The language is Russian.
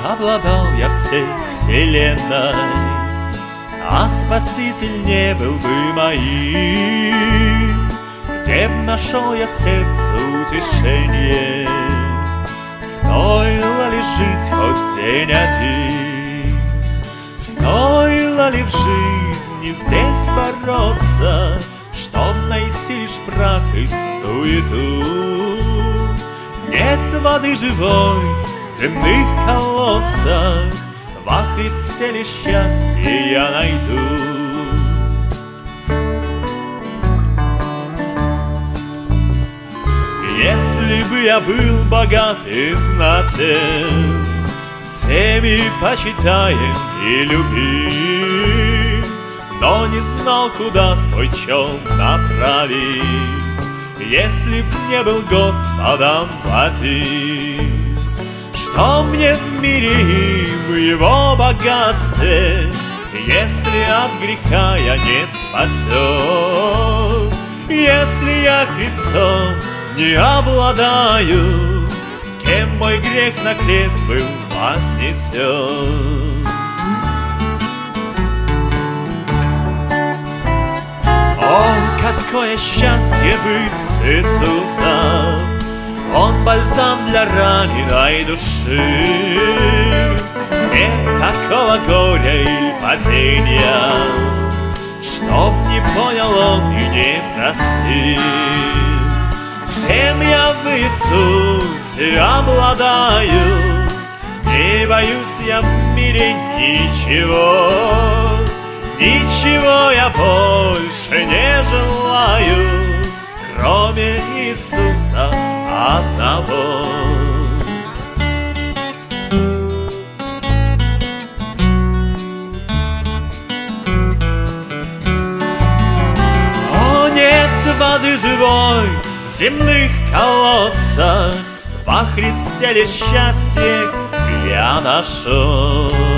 обладал я всей вселенной, а Спаситель не был бы моим, где б нашел я сердцу утешение? Стоило ли жить хоть день один? Стоило ли в жизни здесь бороться, чтоб найти лишь прах и суету? Нет воды живой в земных колодцах, во Христе лишь счастье я найду. Если бы я был богат и знатен, всеми почитаем и любим, но не знал, куда свой чел направить, если б не был Господом платим. Что мне в мире и в его богатстве, если от греха я не спасен? Если я Христом не обладаю, кем мой грех на крест был вознесен? О, какое счастье быть с Иисусом! Он бальзам для раненой души. Нет такого горя и падения, чтоб не понял он и не простил. Всем я в Иисусе обладаю, не боюсь я в мире ничего. Ничего я больше не желаю, кроме Иисуса одного. О, нет воды живой в земных колодцах, во Христе лишь счастье я нашел.